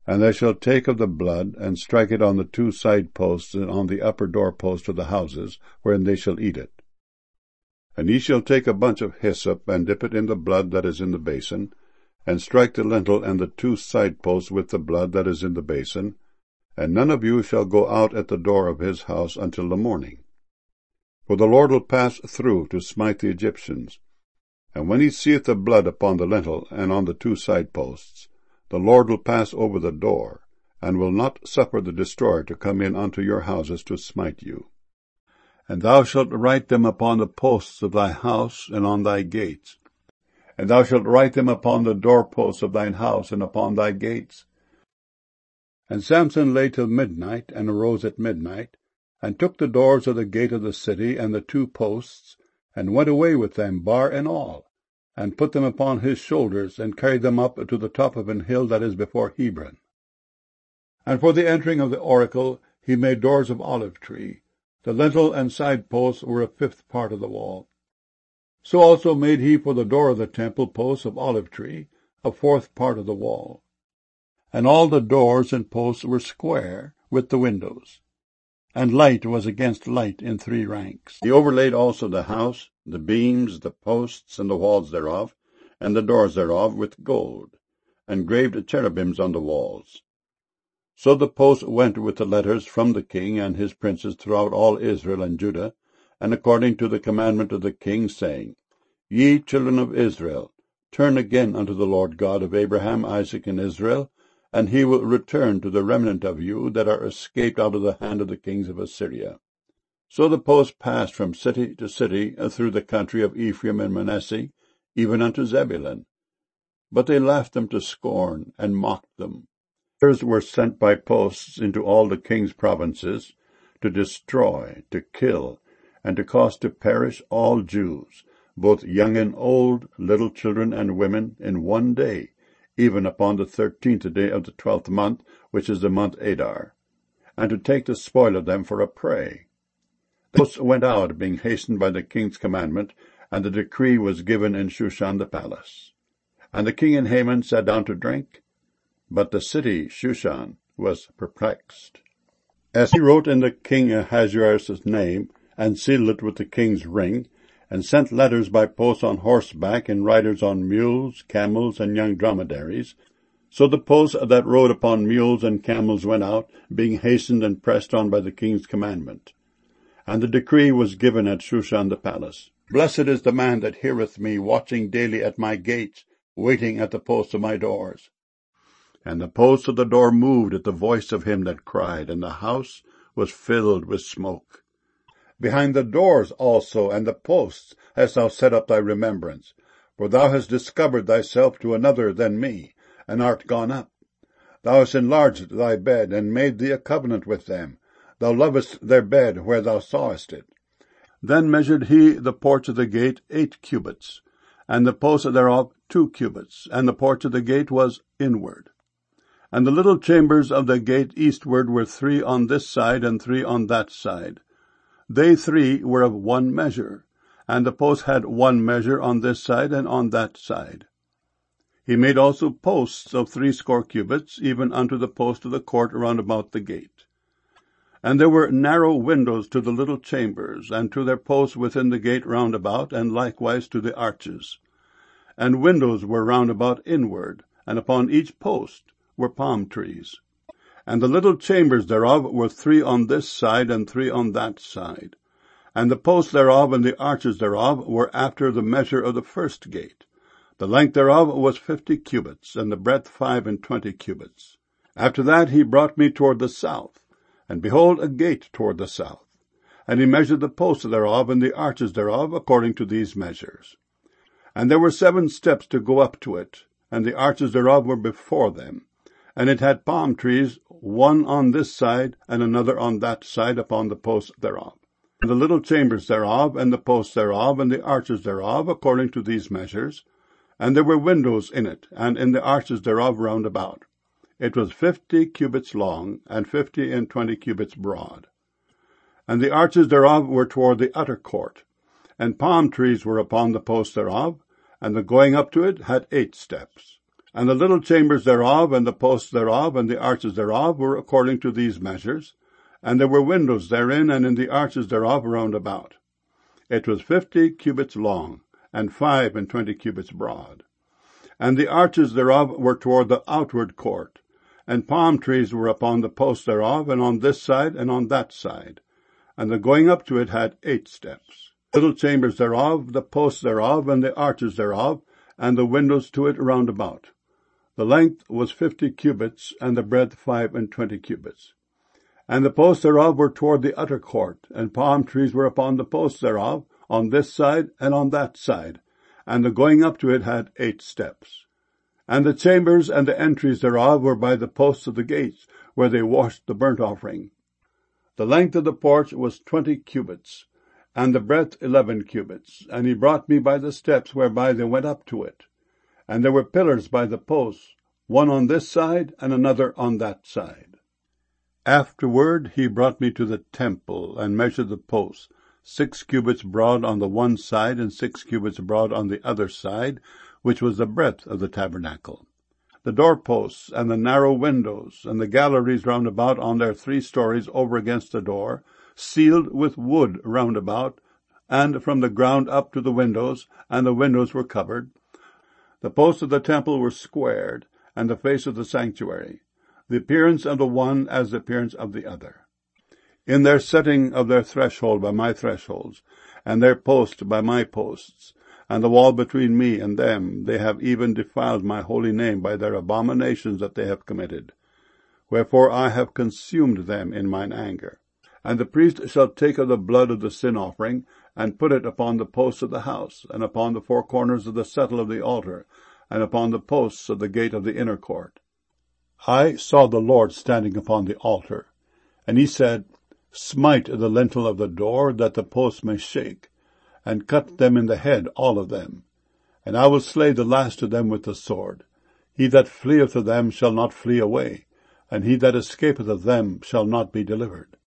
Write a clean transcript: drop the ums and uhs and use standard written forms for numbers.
And they shall take of the blood, and strike it on the 2 side posts, and on the upper door post of the houses, wherein they shall eat it. And ye shall take a bunch of hyssop, and dip it in the blood that is in the basin, and strike the lintel and the 2 side posts with the blood that is in the basin, and none of you shall go out at the door of his house until the morning. For the Lord will pass through to smite the Egyptians. And when he seeth the blood upon the lintel and on the 2 side posts, the Lord will pass over the door, and will not suffer the destroyer to come in unto your houses to smite you. And thou shalt write them upon the posts of thy house and on thy gates. And thou shalt write them upon the doorposts of thine house and upon thy gates. And Samson lay till midnight, and arose at midnight, and took the doors of the gate of the city and the 2 posts, and went away with them, bar and all, and put them upon his shoulders, and carried them up to the top of an hill that is before Hebron. And for the entering of the oracle he made doors of olive tree. The lintel and side posts were a 5th part of the wall. So also made he for the door of the temple posts of olive tree, a 4th part of the wall. And all the doors and posts were square, with the windows. And light was against light in 3 ranks. He overlaid also the house, the beams, the posts, and the walls thereof, and the doors thereof with gold, and graved cherubims on the walls. So the posts went with the letters from the king and his princes throughout all Israel and Judah, and according to the commandment of the king, saying, Ye children of Israel, turn again unto the Lord God of Abraham, Isaac, and Israel, and he will return to the remnant of you that are escaped out of the hand of the kings of Assyria. So the posts passed from city to city through the country of Ephraim and Manasseh, even unto Zebulun. But they laughed them to scorn, and mocked them. Others were sent by posts into all the king's provinces, to destroy, to kill, and to cause to perish all Jews, both young and old, little children and women, in one day, even upon the 13th day of the 12th month, which is the month Adar, and to take the spoil of them for a prey. The hosts went out, being hastened by the king's commandment, and the decree was given in Shushan the palace. And the king and Haman sat down to drink, but the city, Shushan, was perplexed. As he wrote in the king Ahasuerus' name, and sealed it with the king's ring, and sent letters by posts on horseback, and riders on mules, camels, and young dromedaries. So the posts that rode upon mules and camels went out, being hastened and pressed on by the king's commandment. And the decree was given at Shushan the palace. Blessed is the man that heareth me, watching daily at my gates, waiting at the posts of my doors. And the posts of the door moved at the voice of him that cried, and the house was filled with smoke. Behind the doors also and the posts hast thou set up thy remembrance, for thou hast discovered thyself to another than me, and art gone up. Thou hast enlarged thy bed, and made thee a covenant with them. Thou lovest their bed where thou sawest it. Then measured he the porch of the gate 8 cubits, and the posts thereof 2 cubits, and the porch of the gate was inward. And the little chambers of the gate eastward were 3 on this side, and 3 on that side. They 3 were of 1 measure, and the posts had 1 measure on this side and on that side. He made also posts of 60 cubits, even unto the post of the court round about the gate. And there were narrow windows to the little chambers, and to their posts within the gate round about, and likewise to the arches. And windows were round about inward, and upon each post were palm trees. And the little chambers thereof were 3 on this side, and 3 on that side. And the posts thereof and the arches thereof were after the measure of the first gate. The length thereof was 50 cubits, and the breadth 25 cubits. After that he brought me toward the south, and behold a gate toward the south. And he measured the posts thereof and the arches thereof according to these measures. And there were 7 steps to go up to it, and the arches thereof were before them. And it had palm trees, one on this side, and another on that side upon the posts thereof. And the little chambers thereof, and the posts thereof, and the arches thereof, according to these measures. And there were windows in it, and in the arches thereof round about. It was 50 cubits long, and 50 cubits broad. And the arches thereof were toward the utter court, and palm trees were upon the posts thereof, and the going up to it had 8 steps. And the little chambers thereof, and the posts thereof, and the arches thereof were according to these measures. And there were windows therein, and in the arches thereof round about. It was 50 cubits long, and 25 cubits broad. And the arches thereof were toward the outward court, and palm trees were upon the posts thereof, and on this side and on that side. And the going up to it had 8 steps. Little chambers thereof, the posts thereof, and the arches thereof, and the windows to it round about. The length was 50 cubits, and the breadth 25 cubits. And the posts thereof were toward the utter court, and palm trees were upon the posts thereof, on this side and on that side. And the going up to it had 8 steps. And the chambers and the entries thereof were by the posts of the gates, where they washed the burnt offering. The length of the porch was 20 cubits, and the breadth 11 cubits. And he brought me by the steps whereby they went up to it. And there were pillars by the posts, one on this side and another on that side. Afterward he brought me to the temple, and measured the posts, 6 cubits broad on the one side, and 6 cubits broad on the other side, which was the breadth of the tabernacle. The doorposts, and the narrow windows, and the galleries round about on their 3 stories over against the door, sealed with wood round about, and from the ground up to the windows, and the windows were covered. The posts of the temple were squared, and the face of the sanctuary, the appearance of the one as the appearance of the other. In their setting of their threshold by my thresholds, and their post by my posts, and the wall between me and them, they have even defiled my holy name by their abominations that they have committed. Wherefore I have consumed them in mine anger. And the priest shall take of the blood of the sin offering, and put it upon the posts of the house, and upon the 4 corners of the settle of the altar, and upon the posts of the gate of the inner court. I saw the Lord standing upon the altar, and he said, Smite the lintel of the door, that the posts may shake, and cut them in the head, all of them. And I will slay the last of them with the sword. He that fleeth of them shall not flee away, and he that escapeth of them shall not be delivered.